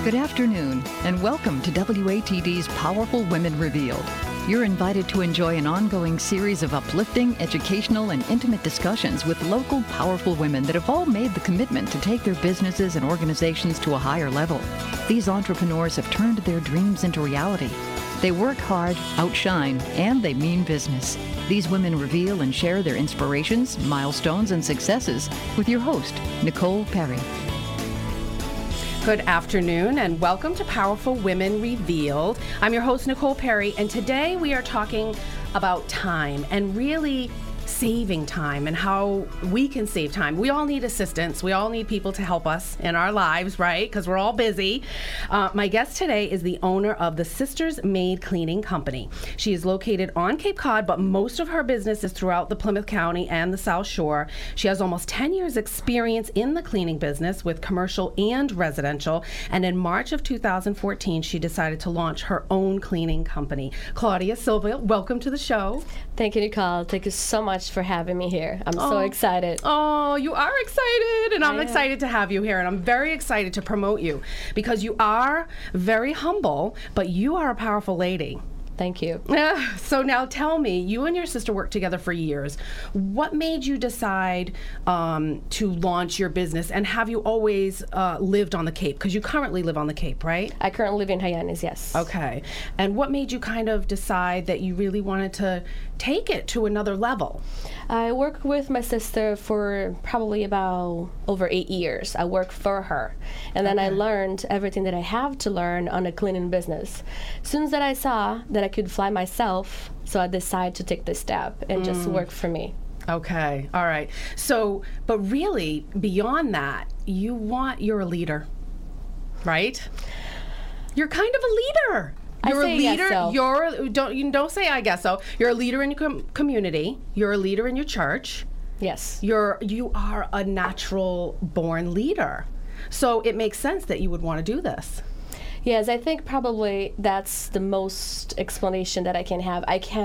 Good afternoon, and welcome to WATD's Powerful Women Revealed. You're invited to enjoy an ongoing series of uplifting, educational, and intimate discussions with local, powerful women that have all made the commitment to take their businesses and organizations to a higher level. These entrepreneurs have turned their dreams into reality. They work hard, outshine, and they mean business. These women reveal and share their inspirations, milestones, and successes with your host, Nicole Perry. Good afternoon and welcome to Powerful Women Revealed. I'm your host, Nicole Perry, and today we are talking about time and really saving time and how we can save time. We all need assistance. We all need people to help us in our lives, right? Because we're all busy. My guest today is the owner of the Sisters Maid Cleaning Company. She is located on Cape Cod, but most of her business is throughout the Plymouth County and the South Shore. She has almost 10 years experience in the cleaning business with commercial and residential. And in March of 2014, she decided to launch her own cleaning company. Claudia Silva, welcome to the show. Thank you, Nicole. Thank you so much for having me here. I'm so excited. Oh, you are excited, and I'm excited to have you here, and I'm very excited to promote you because you are very humble, but you are a powerful lady. Thank you. So now tell me, you and your sister worked together for years. What made you decide to launch your business, and have you always lived on the Cape? Because you currently live on the Cape, right? I currently live in Hyannis, yes. Okay. And what made you kind of decide that you really wanted to take it to another level? I worked with my sister for probably about over 8 years. I worked for her. And then I learned everything that I have to learn on a cleaning business. As soon as that I saw that I could fly myself, so I decided to take this step and just work for me. Okay. All right. So, but really, beyond that, you're a leader, right? You're kind of a leader. You're a leader. Yes, so. Don't say I guess so. You're a leader in your community. You're a leader in your church. Yes. You are a natural born leader. So it makes sense that you would want to do this. Yes, I think probably that's the most explanation that I can have.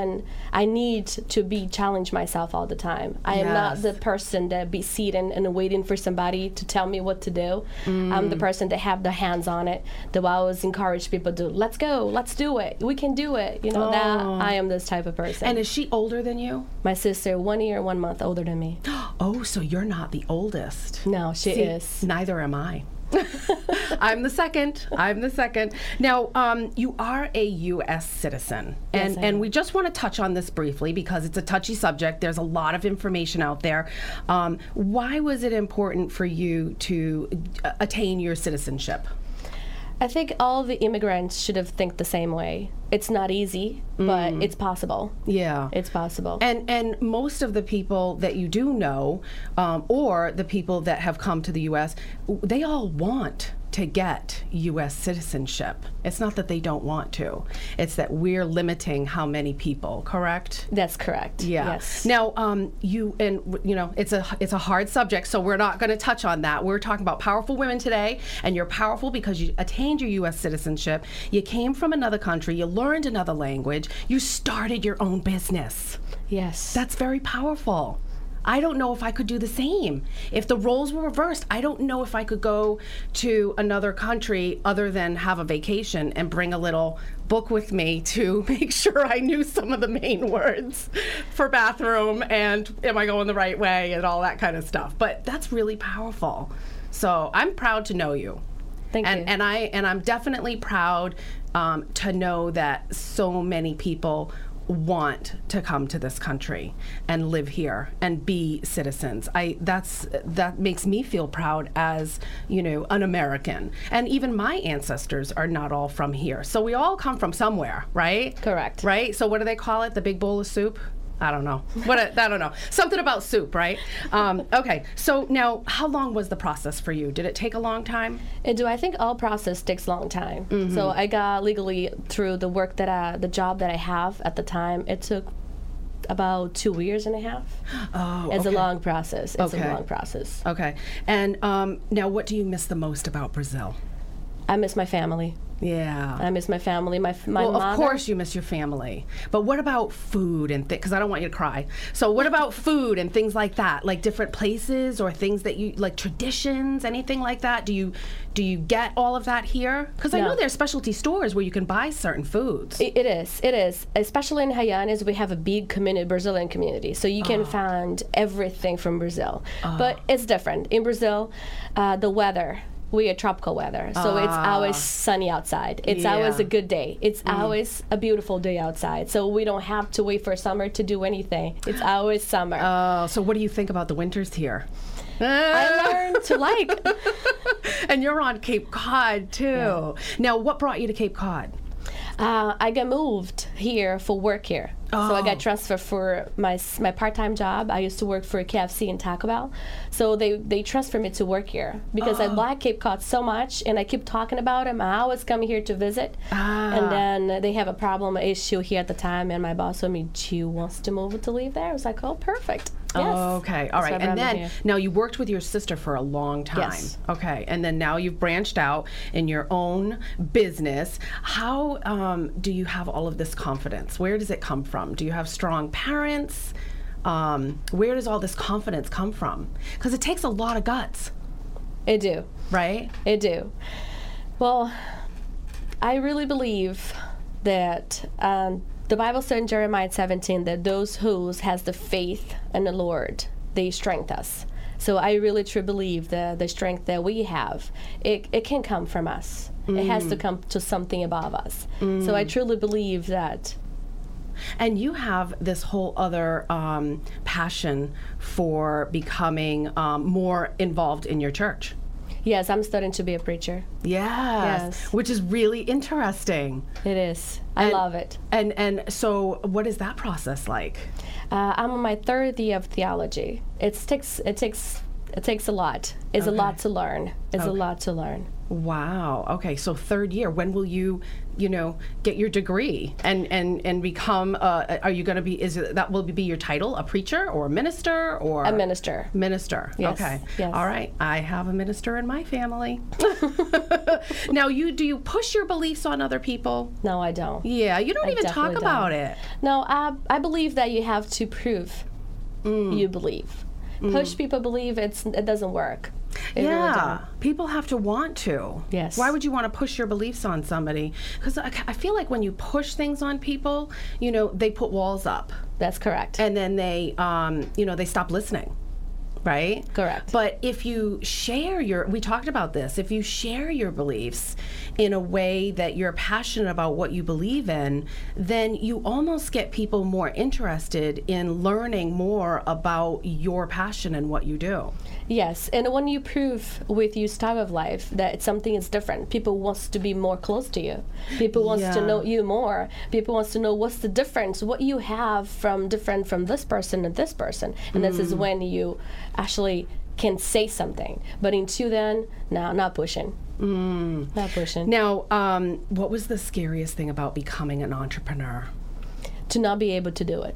I need to challenge myself all the time. I am not the person that be seated and waiting for somebody to tell me what to do. I'm the person that have the hands on it, that I always encourage people to, let's go, let's do it, we can do it. That I am this type of person. And is she older than you? My sister, 1 year, 1 month older than me. Oh, so you're not the oldest. No, she is. Neither am I. I'm the second. Now, you are a U.S. citizen, and we just want to touch on this briefly because it's a touchy subject. There's a lot of information out there. Why was it important for you to attain your citizenship? I think all the immigrants should have think the same way. It's not easy, but it's possible. Yeah. It's possible. And most of the people that you do know, or the people that have come to the U.S., they all want to get U.S. citizenship. It's not that they don't want to. It's that we're limiting how many people, correct? That's correct. Yeah. Yes. Now, it's a hard subject, so we're not going to touch on that. We're talking about powerful women today, and you're powerful because you attained your U.S. citizenship. You came from another country. You learned another language. You started your own business. Yes. That's very powerful. I don't know if I could do the same. If the roles were reversed, I don't know if I could go to another country other than have a vacation and bring a little book with me to make sure I knew some of the main words for bathroom and am I going the right way and all that kind of stuff. But that's really powerful. So I'm proud to know you. Thank you. And I'm definitely proud to know that so many people want to come to this country and live here and be citizens. That makes me feel proud as, an American. And even my ancestors are not all from here. So we all come from somewhere, right? Correct. Right? So what do they call it? The big bowl of soup? I don't know. I don't know. Something about soup, right? Okay. So now, how long was the process for you? Did it take a long time? I think all process takes a long time. Mm-hmm. So I got legally through the job that I have at the time. It took about 2 years and a half. Oh, It's okay. a long process. It's Okay. a long process. Okay. And now, what do you miss the most about Brazil? I miss my family. Yeah. I miss my family. My well, mother. Of course you miss your family. But what about food and things? Because I don't want you to cry. So what about food and things like that? Like different places or things that you, like traditions, anything like that? Do you get all of that here? Because I know there's specialty stores where you can buy certain foods. It is. Especially in Hyannis, we have a big community, Brazilian community. So you can find everything from Brazil. But it's different. In Brazil, the weather, we are tropical weather, so it's always sunny outside. It's always a good day. It's always a beautiful day outside. So we don't have to wait for summer to do anything. It's always summer. Oh, so what do you think about the winters here? I learned to like. And you're on Cape Cod too. Yeah. Now, what brought you to Cape Cod? I got moved here for work here. Oh. So I got transferred for my part-time job. I used to work for KFC and Taco Bell. So they transferred me to work here because I like Cape Cod so much, and I keep talking about it. I always come here to visit. And then they have a problem, an issue here at the time, and my boss told me she wants to move to leave there. I was like, oh, perfect. Yes. Oh, okay. All right. And then, now you worked with your sister for a long time. Yes. Okay. And then now you've branched out in your own business. How do you have all of this confidence? Where does it come from? Do you have strong parents? Where does all this confidence come from? Because it takes a lot of guts. It do. Right? It do. Well, I really believe that the Bible said in Jeremiah 17 that those who has the faith in the Lord, they strengthen us. So I really truly believe the strength that we have, it can come from us. It has to come to something above us. So I truly believe that. And you have this whole other passion for becoming more involved in your church. Yes, I'm studying to be a preacher. Yes. Which is really interesting. It is. I love it. And so what is that process like? I'm on my third year of theology. It takes a lot. It's a lot to learn. It's a lot to learn. Wow. Okay. So third year. When will you get your degree and become? Are you going to be? That will be your title? A preacher or a minister or a minister? Minister. Yes. Okay. Yes. All right. I have a minister in my family. Now, do you push your beliefs on other people? No, I don't. Yeah. You don't even talk about it. No. I believe that you have to prove you believe. Push people believe it doesn't work. It really people have to want to. Yes. Why would you want to push your beliefs on somebody? Because I feel like when you push things on people, they put walls up. That's correct. And then they stop listening. Right? Correct. But if you share we talked about this, if you share your beliefs in a way that you're passionate about what you believe in, then you almost get people more interested in learning more about your passion and what you do. Yes, and when you prove with your style of life that something is different, people wants to be more close to you. People wants to know you more. People wants to know what's the difference, what you have different from this person and this person. And this is when you actually can say something. But until then, no, not pushing. Not pushing. Now, what was the scariest thing about becoming an entrepreneur? To not be able to do it.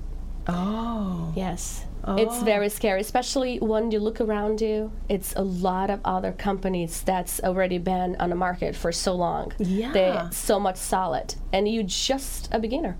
Oh. Yes. It's very scary, especially when you look around you. It's a lot of other companies that's already been on the market for so long. Yeah. They're so much solid, and you're just a beginner.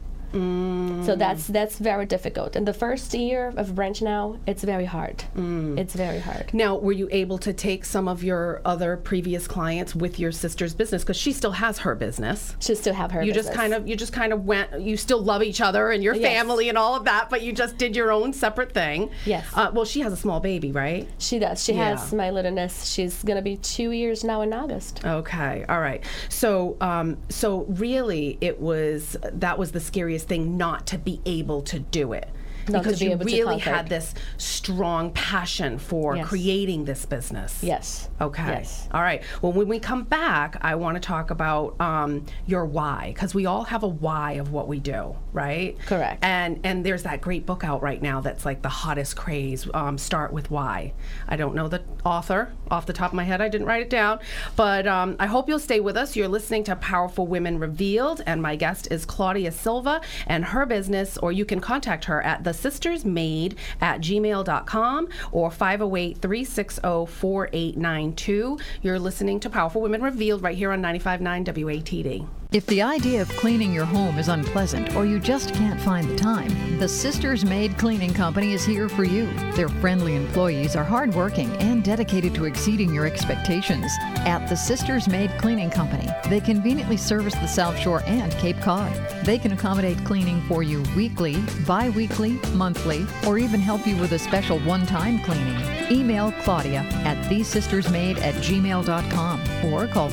So that's very difficult. And the first year of branching out, it's very hard. It's very hard. Now, were you able to take some of your other previous clients with your sister's business? Because she still has her business. She still have her business. You just kind of went, you still love each other and your family and all of that, but you just did your own separate thing. Yes. Well, she has a small baby, right? She does. She has my little niece. She's going to be 2 years now in August. Okay. All right. So, so really that was the scariest thing, not to be able to do it. Because you really had this strong passion for creating this business. Yes. Okay. Yes. All right. Well, when we come back, I want to talk about your why, because we all have a why of what we do, right? Correct. And there's that great book out right now that's like the hottest craze, Start With Why. I don't know the author off the top of my head. I didn't write it down. But I hope you'll stay with us. You're listening to Powerful Women Revealed, and my guest is Claudia Silva and her business, or you can contact her at the thesistersmaid@gmail.com or 508-360-4892. You're listening to Powerful Women Revealed right here on 95.9 WATD. If the idea of cleaning your home is unpleasant or you just can't find the time, the Sisters Maid Cleaning Company is here for you. Their friendly employees are hardworking and dedicated to exceeding your expectations. At the Sisters Maid Cleaning Company, they conveniently service the South Shore and Cape Cod. They can accommodate cleaning for you weekly, bi-weekly, monthly, or even help you with a special one-time cleaning. Email Claudia at thesistersmaid@gmail.com or call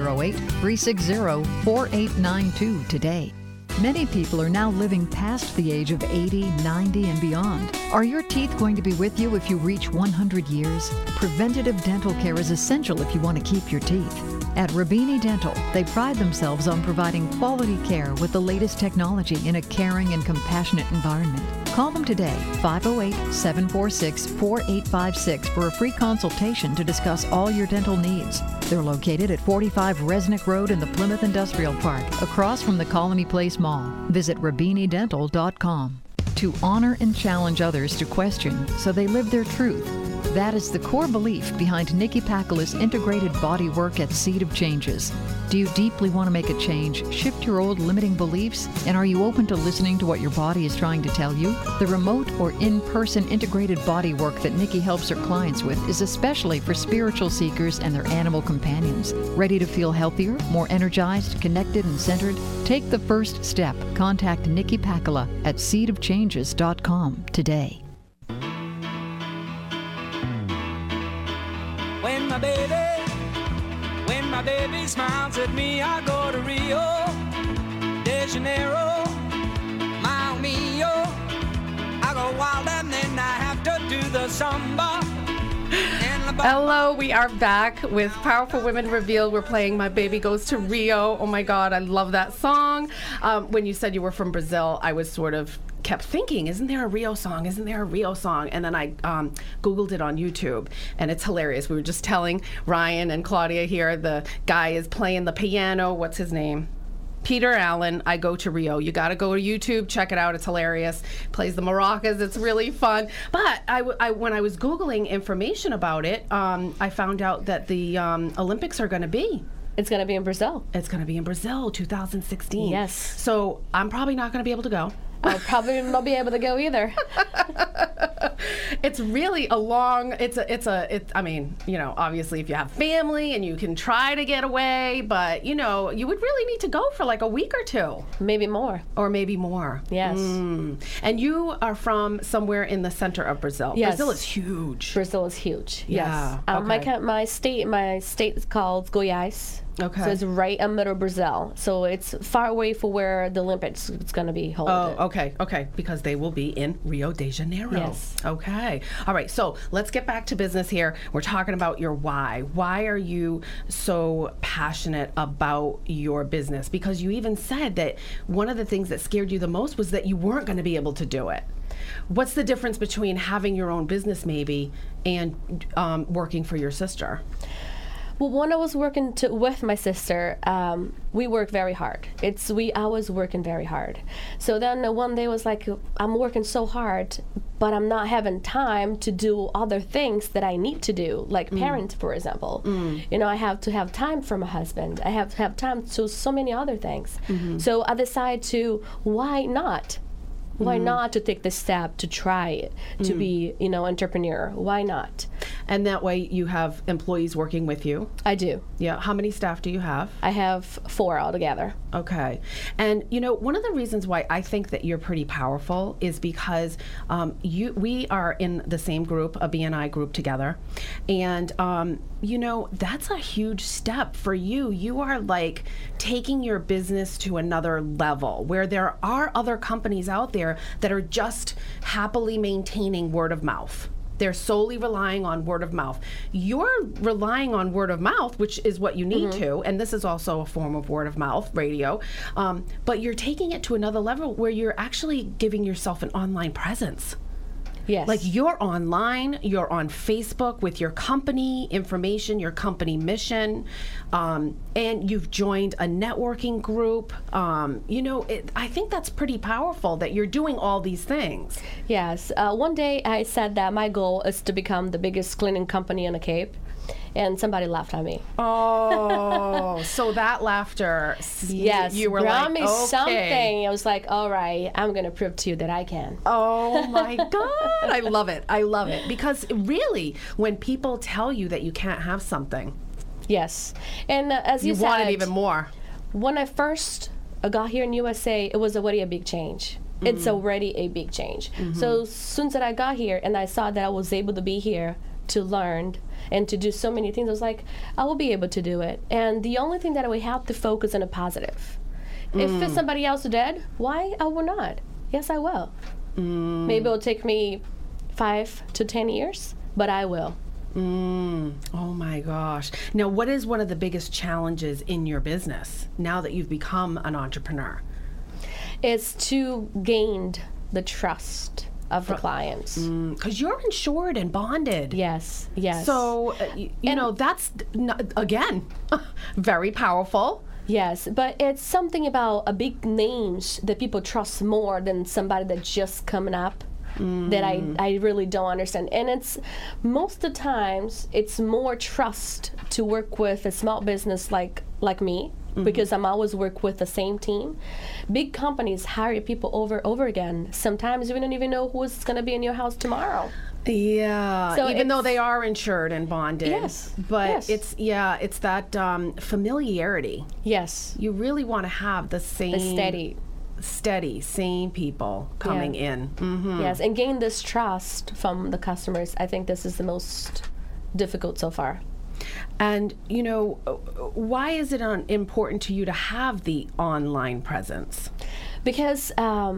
508-360-4892 today. Many people are now living past the age of 80, 90, and beyond. Are your teeth going to be with you if you reach 100 years? Preventative dental care is essential if you want to keep your teeth. At Rabini Dental, they pride themselves on providing quality care with the latest technology in a caring and compassionate environment. Call them today, 508-746-4856 for a free consultation to discuss all your dental needs. They're located at 45 Resnick Road in the Plymouth Industrial Park, across from the Colony Place Mall. Visit rabinidental.com. To honor and challenge others to question so they live their truth. That is the core belief behind Nikki Pakala's integrated body work at Seed of Changes. Do you deeply want to make a change, shift your old limiting beliefs, and are you open to listening to what your body is trying to tell you? The remote or in-person integrated body work that Nikki helps her clients with is especially for spiritual seekers and their animal companions. Ready to feel healthier, more energized, connected, and centered? Take the first step. Contact Nikki Pakala at seedofchanges.com today. When my baby smiles at me, I go to Rio de Janeiro, Mile Mio. I go wild and then I have to do the samba. Hello, we are back with Powerful Women Revealed. We're playing My Baby Goes to Rio. Oh my God, I love that song. When you said you were from Brazil, I was sort of kept thinking, isn't there a Rio song? Isn't there a Rio song? And then I Googled it on YouTube, and it's hilarious. We were just telling Ryan and Claudia here, the guy is playing the piano. What's his name? Peter Allen, I Go to Rio. You got to go to YouTube, check it out. It's hilarious. Plays the maracas. It's really fun. But when I was Googling information about it, I found out that the Olympics are going to be. It's going to be in Brazil. It's going to be in Brazil, 2016. Yes. So I'm probably not going to be able to go. I'll probably not be able to go either. It's really a long, I mean, you know, obviously if you have family and you can try to get away, but, you know, you would really need to go for like a week or two. Maybe more. Or maybe more. Yes. And you are from somewhere in the center of Brazil. Yes. Brazil is huge. Brazil is huge. Yeah. Yes. Okay. My state is called Goiás. Okay. So it's right in middle Brazil. So it's far away from where the Olympics is going to be held. Oh, okay. Because they will be in Rio de Janeiro. Yes. Okay. All right. So let's get back to business here. We're talking about your why. Why are you so passionate about your business? Because you even said that one of the things that scared you the most was that you weren't going to be able to do it. What's the difference between having your own business maybe and working for your sister? Well, when I was working with my sister, we worked very hard. I was working very hard. So then one day was like, I'm working so hard, but I'm not having time to do other things that I need to do, like parent, for example. You know, I have to have time for my husband. I have to have time to so many other things. So I decided to, why not? Why not to take the step to try it, to be, you know, entrepreneur? Why not? And that way you have employees working with you? I do. Yeah. How many staff do you have? I have 4 altogether. Okay. And, you know, one of the reasons why I think that you're pretty powerful is because we are in the same group, a BNI group together. And, you know, that's a huge step for you. You are like taking your business to another level where there are other companies out there that are just happily maintaining word of mouth. They're solely relying on word of mouth. You're relying on word of mouth, which is what you need to, and this is also a form of word of mouth, radio, but you're taking it to another level where you're actually giving yourself an online presence. Yes. Like you're online, you're on Facebook with your company information, your company mission, and you've joined a networking group. I think that's pretty powerful that you're doing all these things. Yes. One day I said that my goal is to become the biggest cleaning company in the Cape. And somebody laughed at me. Oh, so that laughter, yes, you were brought like, me okay. something. I was like, all right, I'm going to prove to you that I can. Oh my God, I love it. I love it. Because really, when people tell you that you can't have something. Yes. And as you said, want it even more. When I first got here in USA, it was already a big change. It's already a big change. So as soon as I got here and I saw that I was able to be here to learn and to do so many things, I was like, I will be able to do it. And the only thing that we have to focus on a positive. If somebody else did, why I will not? Yes, I will. Maybe it'll take me 5 to 10 years, but I will. Oh my gosh. Now, what is one of the biggest challenges in your business now that you've become an entrepreneur? It's to gain the trust of the clients. Because you're insured and bonded. Yes. So, that's, again, very powerful. Yes, but it's something about a big names that people trust more than somebody that's just coming up. That I really don't understand. And it's most of the times it's more trust to work with a small business like me, because I'm always work with the same team. Big companies hire people over again. Sometimes we don't even know who's going to be in your house tomorrow. Yeah, so even though they are insured and bonded. Yes. But it's that familiarity. Yes. You really want to have the same... steady, same people coming in. Yes, and gain this trust from the customers. I think this is the most difficult so far. And, why is it important to you to have the online presence? Because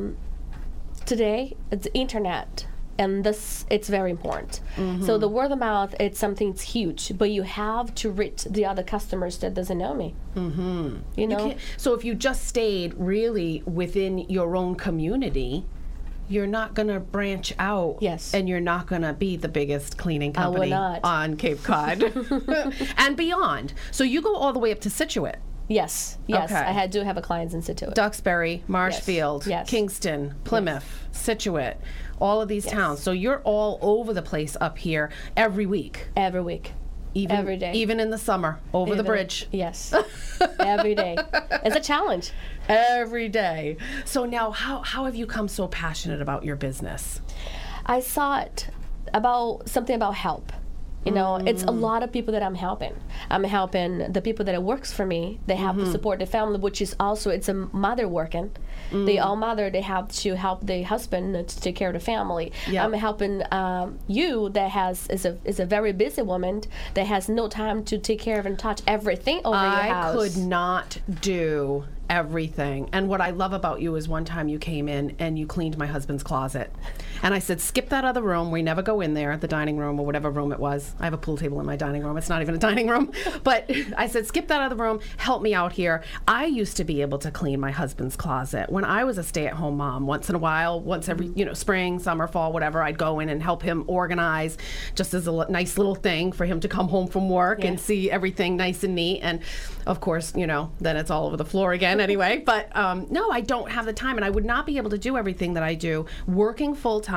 today, it's the internet. And it's very important. So the word of mouth, it's something that's huge, but you have to reach the other customers that doesn't know me. You know? So if you just stayed really within your own community, you're not going to branch out. Yes. And you're not going to be the biggest cleaning company on Cape Cod and beyond. So you go all the way up to Scituate. Yes. Okay. I do have a client in Scituate. Duxbury, Marshfield, yes. Kingston, Plymouth, Scituate, all of these towns. So you're all over the place up here every week. Every week. Every day. Even in the summer, over the bridge. Yes. Every day. It's a challenge. Every day. So now, how have you come so passionate about your business? I saw it something about help. It's a lot of people that I'm helping. I'm helping the people that works for me. They have to support the family, which is also, it's a mother working. They all mother. They have to help the husband to take care of the family. Yep. I'm helping you that is a very busy woman that has no time to take care of and touch everything over your house. I could not do everything. And what I love about you is one time you came in and you cleaned my husband's closet. And I said, skip that other room. We never go in there, the dining room or whatever room it was. I have a pool table in my dining room. It's not even a dining room. But I said, skip that other room. Help me out here. I used to be able to clean my husband's closet when I was a stay-at-home mom. Once in a while, once every, spring, summer, fall, whatever, I'd go in and help him organize just as a nice little thing for him to come home from work and see everything nice and neat. And of course, then it's all over the floor again anyway. But no, I don't have the time, and I would not be able to do everything that I do working full-time,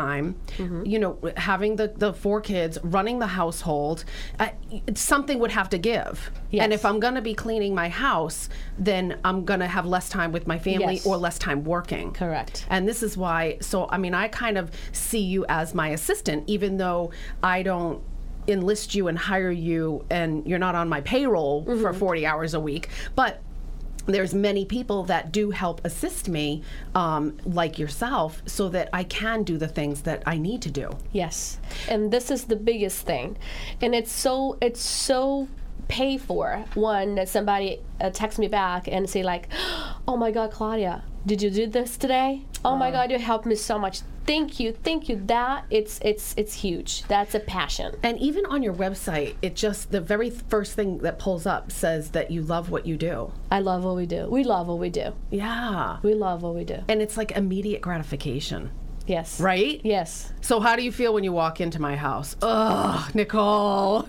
having the 4 kids, running the household. Something would have to give. Yes. And if I'm going to be cleaning my house, then I'm going to have less time with my family or less time working. Correct. And this is why, I kind of see you as my assistant, even though I don't enlist you and hire you and you're not on my payroll for 40 hours a week. But there's many people that do help assist me, like yourself, so that I can do the things that I need to do. Yes, and this is the biggest thing, and it's so pay for when somebody texts me back and say like, oh my God, Claudia, did you do this today? Oh my God, you helped me so much. Thank you. That it's huge. That's a passion. And even on your website, the very first thing that pulls up says that you love what you do. I love what we do. We love what we do. Yeah. We love what we do. And it's like immediate gratification. Yes. Right? Yes. So how do you feel when you walk into my house? Ugh, Nicole.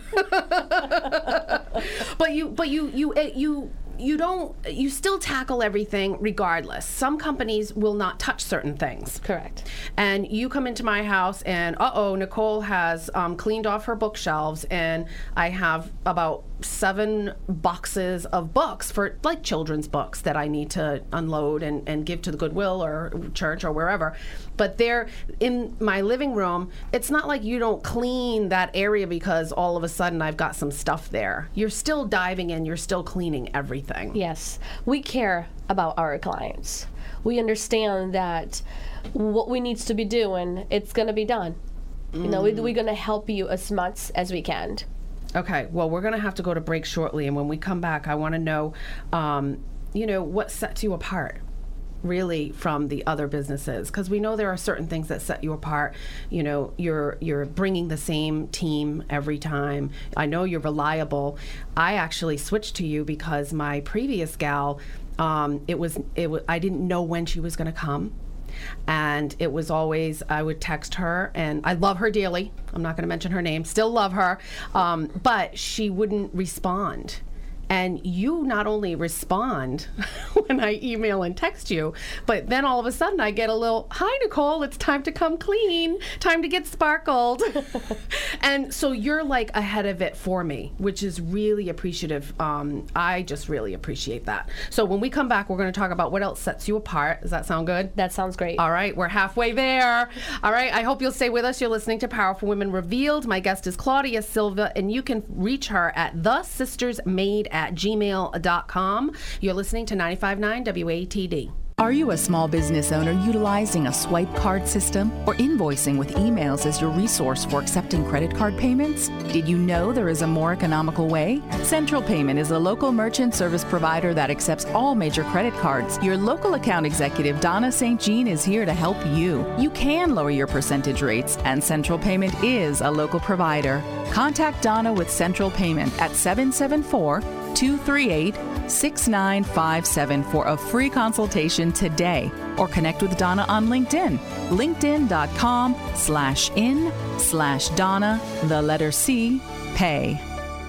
But you still tackle everything regardless. Some companies will not touch certain things. Correct. And you come into my house and, Nicole has cleaned off her bookshelves, and I have about 7 boxes of books for like children's books that I need to unload and give to the Goodwill or church or wherever. But they're in my living room. It's not like you don't clean that area because all of a sudden I've got some stuff there. You're still diving in, you're still cleaning everything. Yes. We care about our clients. We understand that what we need to be doing, it's going to be done. You know, we're going to help you as much as we can. Okay, well, we're going to have to go to break shortly, and when we come back, I want to know, what sets you apart, really, from the other businesses, because we know there are certain things that set you apart. You know, you're bringing the same team every time. I know you're reliable. I actually switched to you because my previous gal, I didn't know when she was going to come. And it was always, I would text her, and I love her dearly. I'm not going to mention her name, still love her, but she wouldn't respond. And you not only respond when I email and text you, but then all of a sudden I get a little, "Hi, Nicole, it's time to come clean, time to get sparkled." And so you're like ahead of it for me, which is really appreciative. I just really appreciate that. So when we come back, we're going to talk about what else sets you apart. Does that sound good? That sounds great. All right, we're halfway there. All right, I hope you'll stay with us. You're listening to Powerful Women Revealed. My guest is Claudia Silva, and you can reach her at thesistersmaid@gmail.com. You're listening to 95.9 WATD. Are you a small business owner utilizing a swipe card system or invoicing with emails as your resource for accepting credit card payments? Did you know there is a more economical way? Central Payment is a local merchant service provider that accepts all major credit cards. Your local account executive, Donna St. Jean, is here to help you. You can lower your percentage rates, and Central Payment is a local provider. Contact Donna with Central Payment at 774-238-6957 for a free consultation today, or connect with Donna on LinkedIn. LinkedIn.com/in/Donna, the letter C, pay.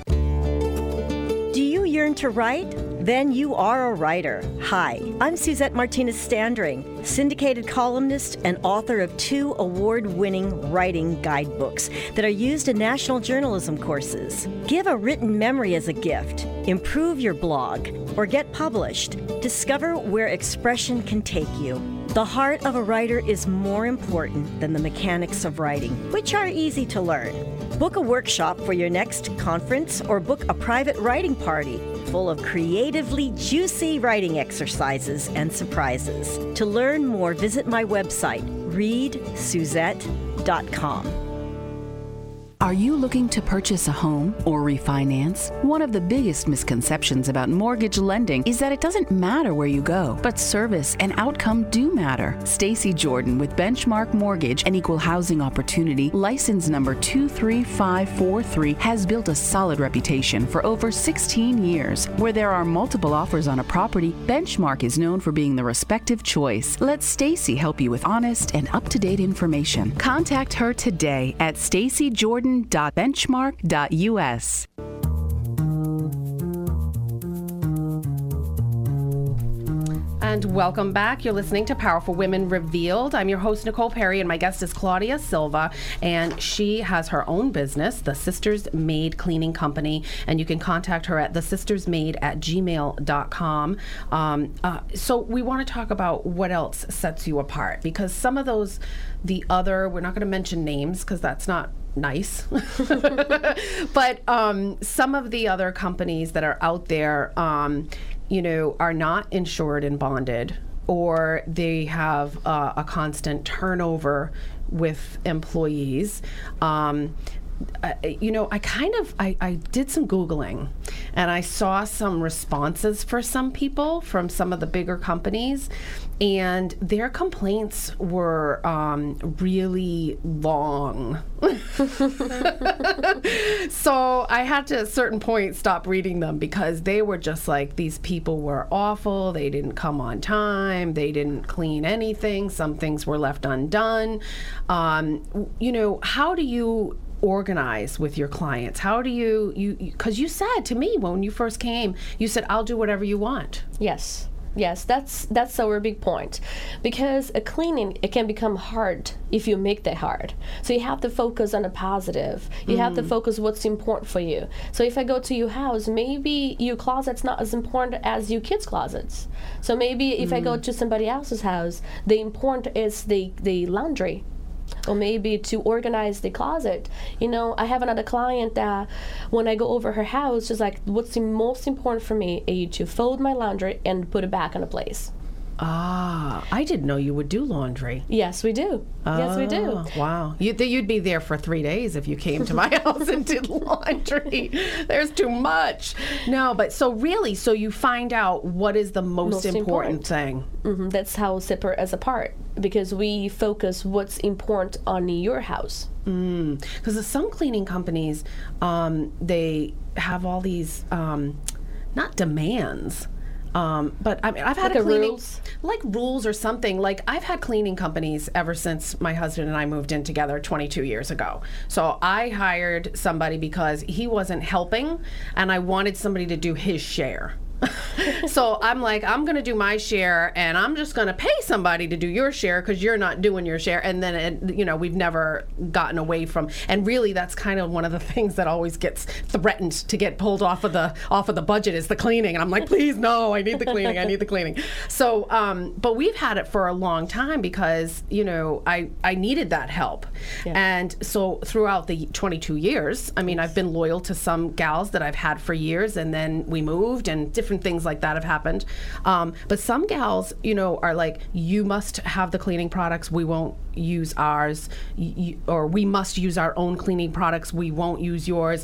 Do you yearn to write? Then you are a writer. Hi, I'm Suzette Martinez-Standring, syndicated columnist and author of 2 award-winning writing guidebooks that are used in national journalism courses. Give a written memory as a gift, improve your blog, or get published. Discover where expression can take you. The heart of a writer is more important than the mechanics of writing, which are easy to learn. Book a workshop for your next conference, or book a private writing party full of creatively juicy writing exercises and surprises. To learn more, visit my website, readsuzette.com. Are you looking to purchase a home or refinance? One of the biggest misconceptions about mortgage lending is that it doesn't matter where you go, but service and outcome do matter. Stacy Jordan with Benchmark Mortgage and Equal Housing Opportunity, license number 23543, has built a solid reputation for over 16 years. Where there are multiple offers on a property, Benchmark is known for being the respective choice. Let Stacy help you with honest and up-to-date information. Contact her today at stacyjordan.benchmark.us. And welcome back. You're listening to Powerful Women Revealed. I'm your host, Nicole Perry, and my guest is Claudia Silva, and she has her own business, the Sisters Maid Cleaning Company, and you can contact her at thesistersmaid@gmail.com. So we want to talk about what else sets you apart, because some of those, we're not going to mention names because that's not nice, but some of the other companies that are out there, are not insured and bonded, or they have a constant turnover with employees. I did some Googling, and I saw some responses for some people from some of the bigger companies, and their complaints were really long. So I had to, at a certain point, stop reading them because they were just like, these people were awful. They didn't come on time. They didn't clean anything. Some things were left undone. How do you organize with your clients? How do you because you said to me when you first came, you said, I'll do whatever you want. Yes, that's our big point, because a cleaning, it can become hard if you make that hard. So you have to focus on the positive. You have to focus what's important for you. So if I go to your house, maybe your closet's not as important as your kids' closets. So maybe if I go to somebody else's house, the important is the laundry. Or maybe to organize the closet. I have another client that when I go over her house, she's like, what's the most important for me is to fold my laundry and put it back in a place. I didn't know you would do laundry. Yes, we do. Yes, we do. Wow. You'd be there for 3 days if you came to my house and did laundry. There's too much. No, but so you find out what is the most important thing. Mm-hmm. That's how separate us apart, because we focus what's important on your house. Because some cleaning companies, they have all these, not demands, but I mean, I've had rules or something. Like, I've had cleaning companies ever since my husband and I moved in together 22 years ago. So I hired somebody because he wasn't helping, and I wanted somebody to do his share. So I'm like, I'm going to do my share, and I'm just going to pay somebody to do your share because you're not doing your share. And then, we've never gotten away from. And really, that's kind of one of the things that always gets threatened to get pulled off of the budget is the cleaning. And I'm like, please, no, I need the cleaning. I need the cleaning. So, but we've had it for a long time because, I needed that help. Yeah. And so throughout the 22 years, I mean, I've been loyal to some gals that I've had for years, and then we moved, and different things like that have happened. But some gals, are like, you must have the cleaning products. We won't use ours. Or we must use our own cleaning products. We won't use yours.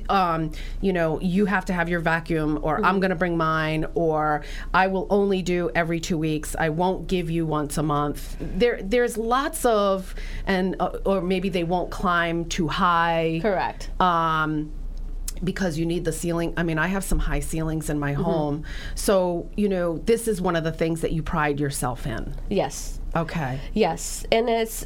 You have to have your vacuum, or I'm going to bring mine, or I will only do every 2 weeks. I won't give you once a month. There's lots of, or maybe they won't climb too high. Correct. Because you need the ceiling. I mean, I have some high ceilings in my home. So, this is one of the things that you pride yourself in. Yes. Okay. Yes. And it's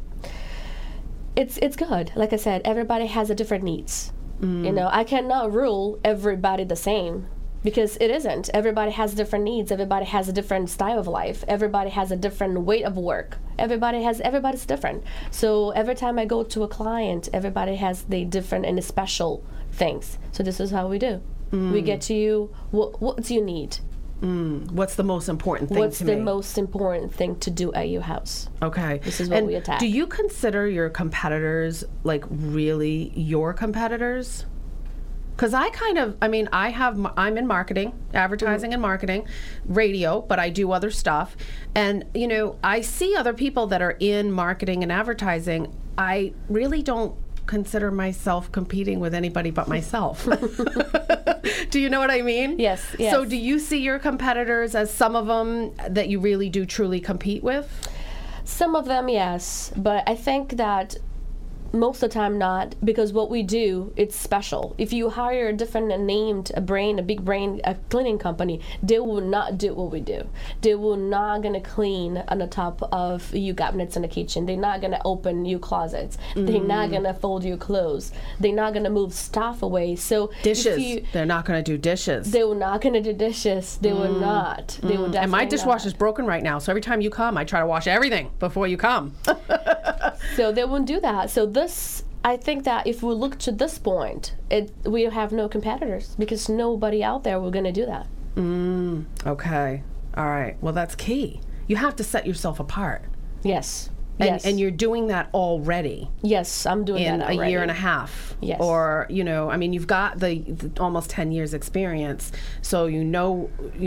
good. Like I said, everybody has a different needs. I cannot rule everybody the same, because it isn't. Everybody has different needs. Everybody has a different style of life. Everybody has a different way of work. Everybody's different. So every time I go to a client, everybody has the different and the special things. So this is how we do. We get to you, what do you need? What's the most important thing What's to me? the most important thing to do at your house? Okay. This is what we attack. Do you consider your competitors, like, really your competitors? Because I'm in marketing, advertising and marketing, radio, but I do other stuff. And, I see other people that are in marketing and advertising. I really don't consider myself competing with anybody but myself. Do you know what I mean? Yes. So do you see your competitors as some of them that you really do truly compete with? Some of them, yes. But I think that most of the time not, because what we do, it's special. If you hire a different named, a big brain, a cleaning company, they will not do what we do. They will not gonna clean on the top of your cabinets in the kitchen. They're not gonna open your closets. They're not gonna fold your clothes. They're not gonna move stuff away. So dishes. They're not gonna do dishes. They will not gonna do dishes. They will not. They will definitely And my dishwasher's broken right now, so every time you come, I try to wash everything before you come. So they won't do that. So I think that if we look to this point, we have no competitors, because nobody out there will going to do that. Okay. All right. Well, that's key. You have to set yourself apart. Yes. Yes. And you're doing that already. Yes, I'm doing in that already. a year and a half. Yes. Or, I mean, you've got the almost 10 years experience, so you know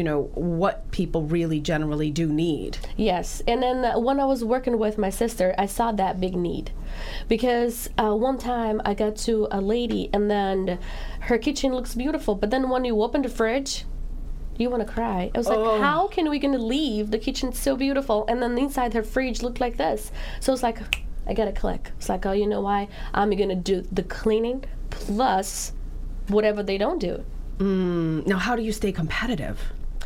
what people really generally do need. Yes. And then when I was working with my sister, I saw that big need. Because one time I got to a lady, and then her kitchen looks beautiful, but then when you open the fridge, you want to cry. I was like, how can we gonna leave? The kitchen's so beautiful, and then inside her fridge looked like this. So it's like, I got to click. It's like, oh, you know why? I'm gonna do the cleaning plus whatever they don't do. Now, how do you stay competitive?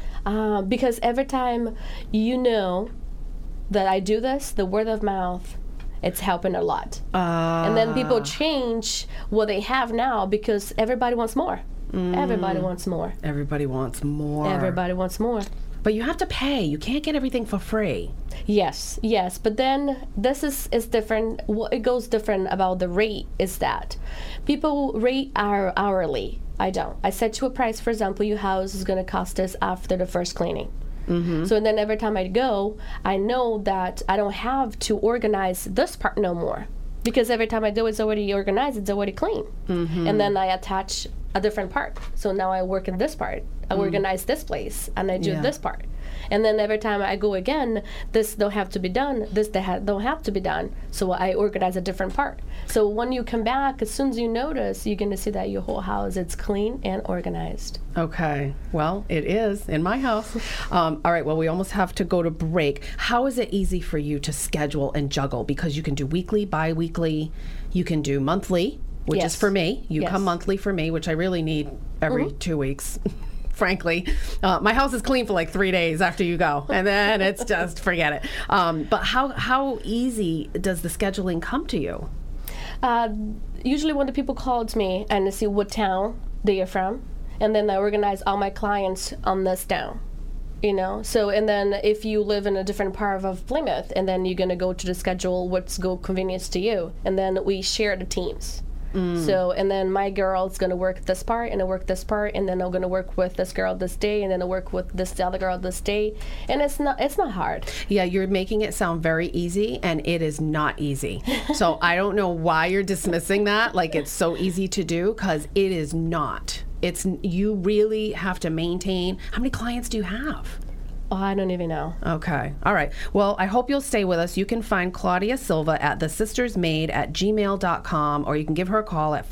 Because every time you know that I do this, the word of mouth, it's helping a lot. And then people change what they have now because everybody wants more. Everybody wants more. Everybody wants more. Everybody wants more. But you have to pay. You can't get everything for free. Yes. But then this is different. What it goes different about the rate is that people rate our hourly. I don't. I set you a price. For example, your house is going to cost us after the first cleaning. So then every time I go, I know that I don't have to organize this part no more. Because every time I go, it's already organized, it's already clean. And then I attach a different part. So now I work in this part. I organize this place, and I do this part. And then every time I go again, this don't have to be done, this don't have to be done. So I organize a different part. So when you come back, as soon as you notice, you're going to see that your whole house is clean and organized. Okay. Well, it is in my house. All right. Well, we almost have to go to break. How is it easy for you to schedule and juggle? Because you can do weekly, bi-weekly, you can do monthly, which is for me. You come monthly for me, which I really need every 2 weeks. Frankly, my house is clean for like 3 days after you go, and then it's just forget it. But how easy does the scheduling come to you? Usually when the people calls me and they see what town they are from, and then I organize all my clients on this town. So and then if you live in a different part of Plymouth, and then you're going to go to the schedule what's go convenience to you, and then we share the teams. So, and then my girl's going to work this part, and I work this part, and then I'm going to work with this girl this day, and then I work with this other girl this day, and it's not hard. Yeah, you're making it sound very easy, and it is not easy. So I don't know why you're dismissing that like it's so easy to do, because it is not. You really have to maintain. How many clients do you have? Oh, I don't even know. Okay. All right. Well, I hope you'll stay with us. You can find Claudia Silva at thesistersmaid@gmail.com, or you can give her a call at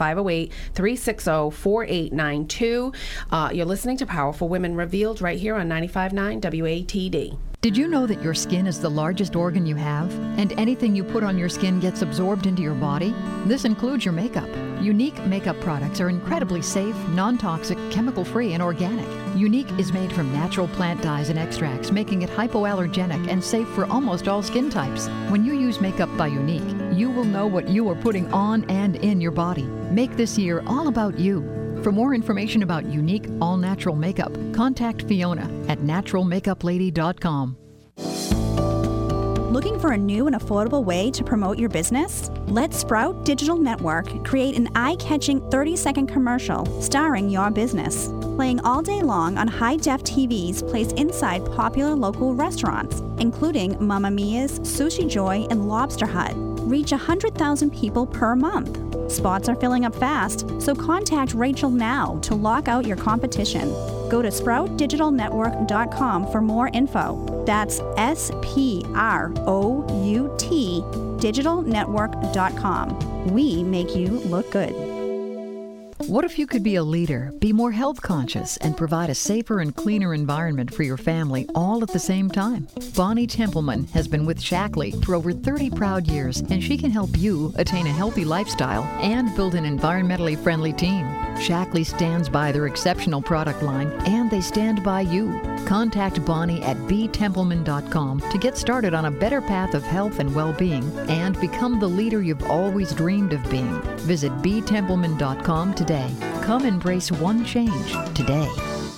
508-360-4892. You're listening to Powerful Women Revealed right here on 95.9 WATD. Did you know that your skin is the largest organ you have, and anything you put on your skin gets absorbed into your body? This includes your makeup. Unique makeup products are incredibly safe, non-toxic, chemical-free, and organic. Unique is made from natural plant dyes and extracts, making it hypoallergenic and safe for almost all skin types. When you use makeup by Unique, you will know what you are putting on and in your body. Make this year all about you. For more information about Unique all-natural makeup, contact Fiona at naturalmakeuplady.com. Looking for a new and affordable way to promote your business? Let Sprout Digital Network create an eye-catching 30-second commercial starring your business. Playing all day long on high-def TVs placed inside popular local restaurants, including Mamma Mia's, Sushi Joy, and Lobster Hut. Reach 100,000 people per month. Spots are filling up fast, so contact Rachel now to lock out your competition. Go to sproutdigitalnetwork.com for more info. That's SPROUT digitalnetwork.com. We make you look good. What if you could be a leader, be more health conscious, and provide a safer and cleaner environment for your family all at the same time? Bonnie Templeman has been with Shaklee for over 30 proud years, and she can help you attain a healthy lifestyle and build an environmentally friendly team. Shaklee stands by their exceptional product line, and they stand by you. Contact Bonnie at btempleman.com to get started on a better path of health and well-being and become the leader you've always dreamed of being. Visit btempleman.com today. Come embrace one change today.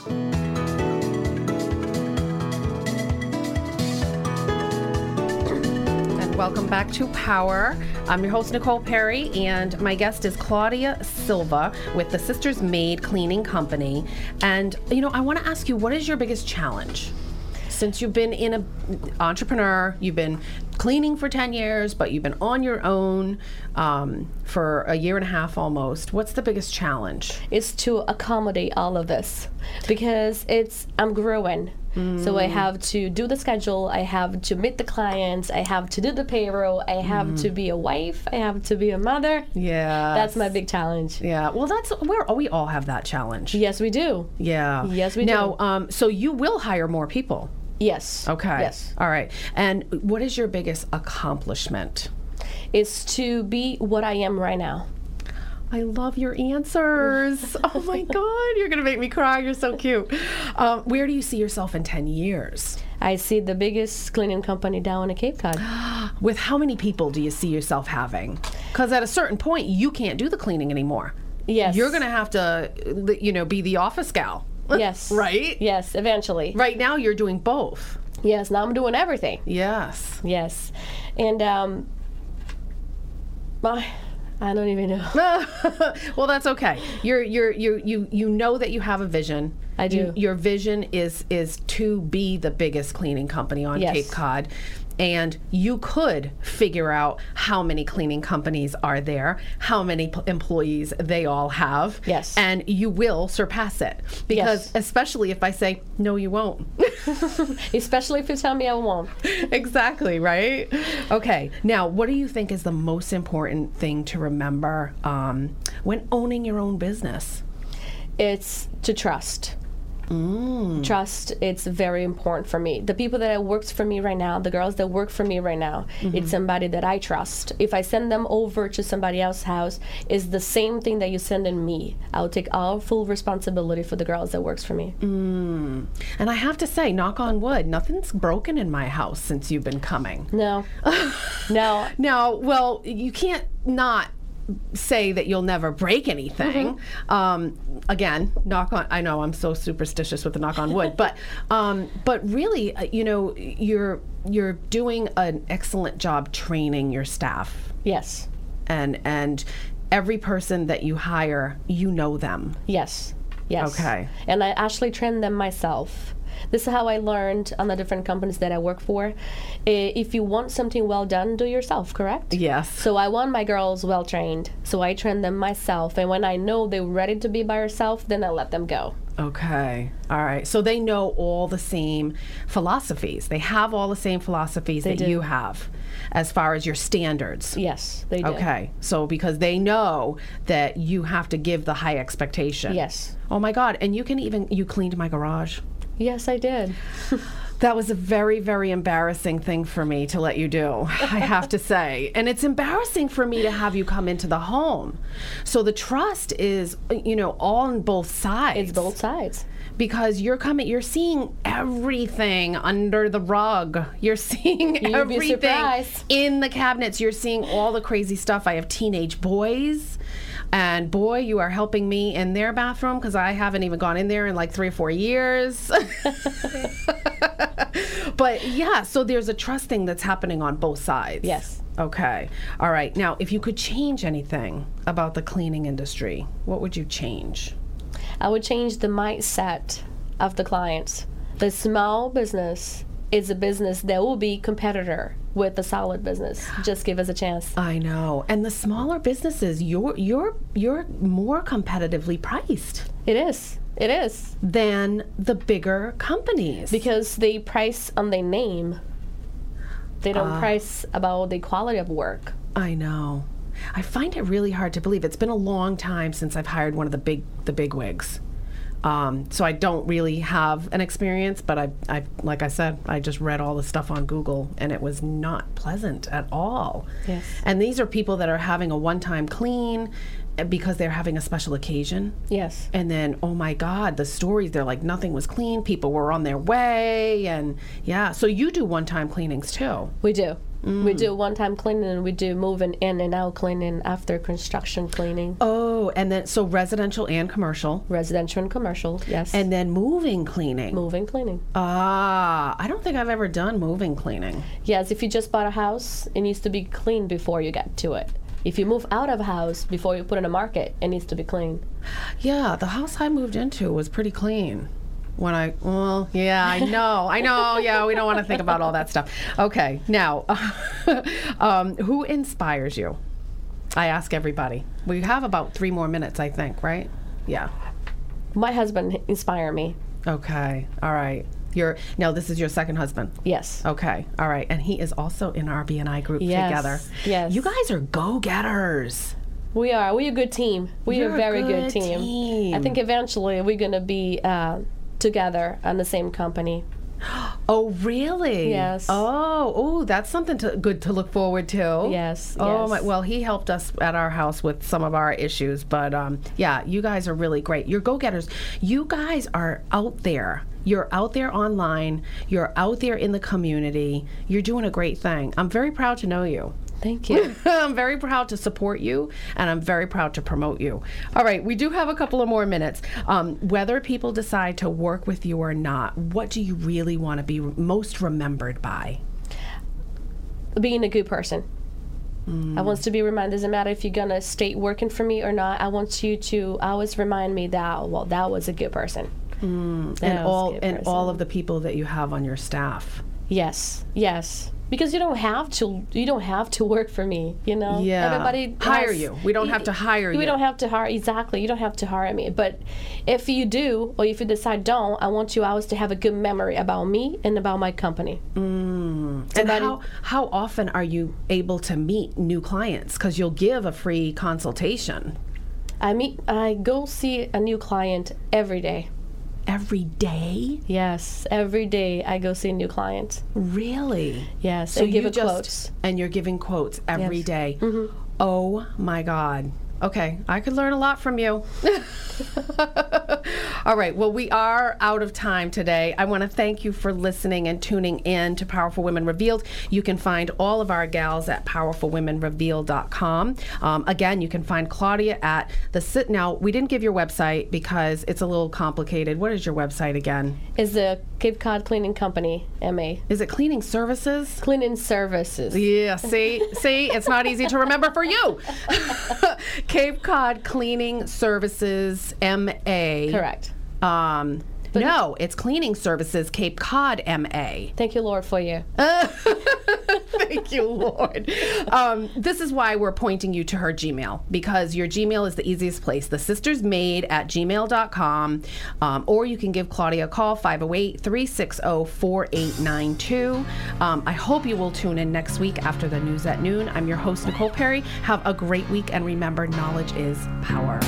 Welcome back to Power. I'm your host, Nicole Perry, and my guest is Claudia Silva with the Sisters Maid Cleaning Company. And, I want to ask you, what is your biggest challenge? Since you've been an entrepreneur, you've been cleaning for 10 years, but you've been on your own for a year and a half almost. What's the biggest challenge? It's to accommodate all of this because I'm growing. So I have to do the schedule, I have to meet the clients, I have to do the payroll, I have to be a wife, I have to be a mother. Yeah. That's my big challenge. Yeah. Well, that's where we all have that challenge. Yes, we do. Yeah. Yes, we do. Now, so you will hire more people. Yes. Okay. Yes. All right. And what is your biggest accomplishment? It's to be what I am right now. I love your answers. Oh my God, you're going to make me cry. You're so cute. Where do you see yourself in 10 years? I see the biggest cleaning company down in Cape Cod. With how many people do you see yourself having? Because at a certain point, you can't do the cleaning anymore. Yes. You're going to have to, be the office gal. Yes. Right? Yes, eventually. Right now, you're doing both. Yes, now I'm doing everything. Yes. Yes. And I don't even know. Well, that's okay. You know that you have a vision. I do. Your vision is to be the biggest cleaning company on Yes. Cape Cod. And you could figure out how many cleaning companies are there, how many employees they all have. Yes. And you will surpass it. Because Yes. especially if I say, no, you won't. Especially if you tell me I won't. Exactly, right? Okay. Now, what do you think is the most important thing to remember when owning your own business? It's to trust. Trust, it's very important for me. The people that works for me right now, the girls that work for me right now, it's somebody that I trust. If I send them over to somebody else's house, it's the same thing that you send in me. I'll take all full responsibility for the girls that works for me. And I have to say, knock on wood, nothing's broken in my house since you've been coming. No. No. Now, well, you can't not say that you'll never break anything. Again, knock on. I know I'm so superstitious with the knock on wood, but really, you're doing an excellent job training your staff. Yes. And every person that you hire, you know them. Yes. Yes. Okay. And I actually train them myself. This is how I learned on the different companies that I work for. If you want something well done, do yourself, correct? Yes. So I want my girls well trained. So I train them myself. And when I know they're ready to be by herself, then I let them go. Okay. All right. So they know all the same philosophies. They have all the same philosophies that you have as far as your standards. Yes, they do. Okay. So because they know that you have to give the high expectation. Yes. Oh my God. And you cleaned my garage. Yes, I did. That was a very, very embarrassing thing for me to let you do, I have to say. And it's embarrassing for me to have you come into the home. So the trust is, on both sides. It's both sides. Because you're seeing everything under the rug. You're seeing everything in the cabinets. You're seeing all the crazy stuff. I have teenage boys. And boy, you are helping me in their bathroom because I haven't even gone in there in like 3 or 4 years. But yeah, so there's a trust thing that's happening on both sides. Yes. Okay. All right. Now, if you could change anything about the cleaning industry, what would you change? I would change the mindset of the clients. The small business is a business that will be competitor with a solid business. Just give us a chance. I know. And the smaller businesses, you're more competitively priced. It is. It is. Than the bigger companies. Because they price on their name. They don't price about the quality of work. I know. I find it really hard to believe. It's been a long time since I've hired one of the big wigs. So I don't really have an experience, but I like I said, I just read all the stuff on Google, and it was not pleasant at all. Yes. And these are people that are having a one-time clean because they're having a special occasion. Yes. And then, oh my God, the stories, they're like, nothing was clean, people were on their way, and yeah. So you do one-time cleanings too. We do. We do one-time cleaning, and we do moving in and out cleaning after construction cleaning. Oh, and then so residential and commercial. Residential and commercial, yes. And then moving cleaning. Moving cleaning. I don't think I've ever done moving cleaning. Yes, if you just bought a house, it needs to be clean before you get to it. If you move out of a house before you put it in a market, it needs to be clean. Yeah, the house I moved into was pretty clean. I know. Yeah, we don't want to think about all that stuff. Okay, now, who inspires you? I ask everybody. We have about 3 more minutes, I think, right? Yeah. My husband inspired me. Okay, all right. Now this is your second husband? Yes. Okay, all right. And he is also in our BNI group together. Yes. You guys are go-getters. We are. We're a good team. We're a very good team. I think eventually we're going to be together on the same company. Oh, really? Yes. Oh, that's something good to look forward to. Yes. Oh, yes. well, he helped us at our house with some of our issues, but yeah, you guys are really great. You're go-getters. You guys are out there. You're out there online. You're out there in the community. You're doing a great thing. I'm very proud to know you. Thank you. I'm very proud to support you, and I'm very proud to promote you. All right, we do have a couple of more minutes. Whether people decide to work with you or not, what do you really want to be most remembered by? Being a good person. I want to be reminded, doesn't matter if you're going to stay working for me or not, I want you to always remind me that, that was a good person. And all of the people that you have on your staff. Yes. Because you don't have to work for me, Yeah. Everybody hire you. We don't have to hire you. We don't have to hire, exactly. You don't have to hire me. But if you do, or if you decide don't, I want you always to have a good memory about me and about my company. And how often are you able to meet new clients? Because you'll give a free consultation. I go see a new client every day. Every day? Yes, every day I go see a new client. Really? Yes, so and give quotes. And you're giving quotes every day. Mm-hmm. Oh my God. Okay, I could learn a lot from you. All right, well, we are out of time today. I want to thank you for listening and tuning in to Powerful Women Revealed. You can find all of our gals at powerfulwomenrevealed.com. Again, you can find Claudia at Now, we didn't give your website because it's a little complicated. What is your website again? It's the Cape Cod Cleaning Company, MA. Is it Cleaning Services? Cleaning Services. Yeah, see, it's not easy to remember for you. Cape Cod Cleaning Services, MA. Correct. No, it's Cleaning Services, Cape Cod, MA. Thank you, Lord, for you. Thank you, Lord. This is why we're pointing you to her Gmail, because your Gmail is the easiest place. thesistersmaid@gmail.com, or you can give Claudia a call, 508-360-4892. I hope you will tune in next week after the news at noon. I'm your host, Nicole Perry. Have a great week, and remember, knowledge is power.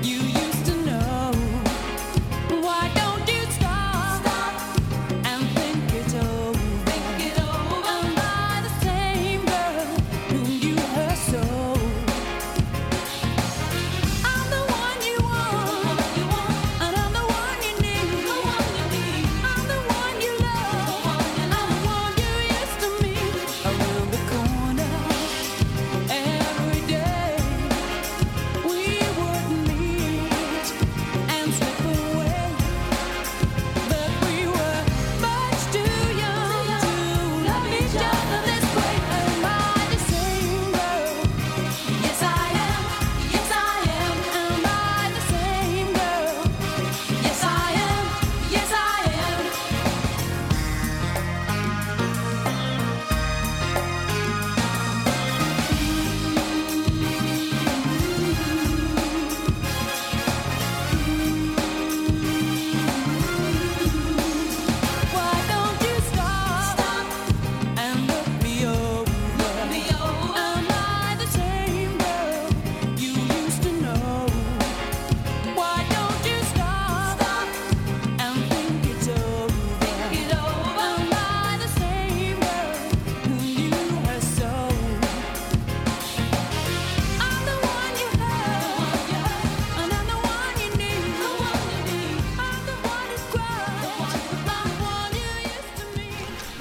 Think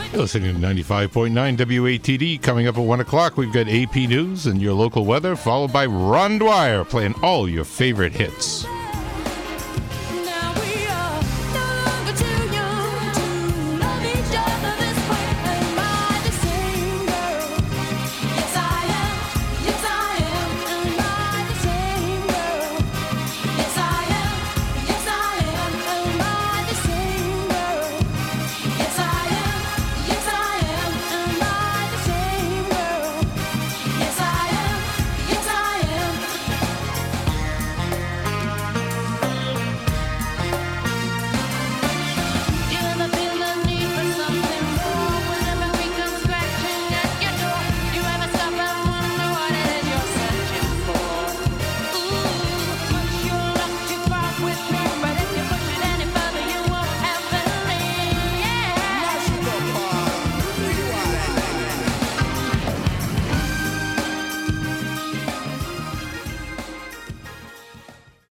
You're listening to 95.9 WATD. Coming up at 1 o'clock, we've got AP News and your local weather, followed by Ron Dwyer playing all your favorite hits.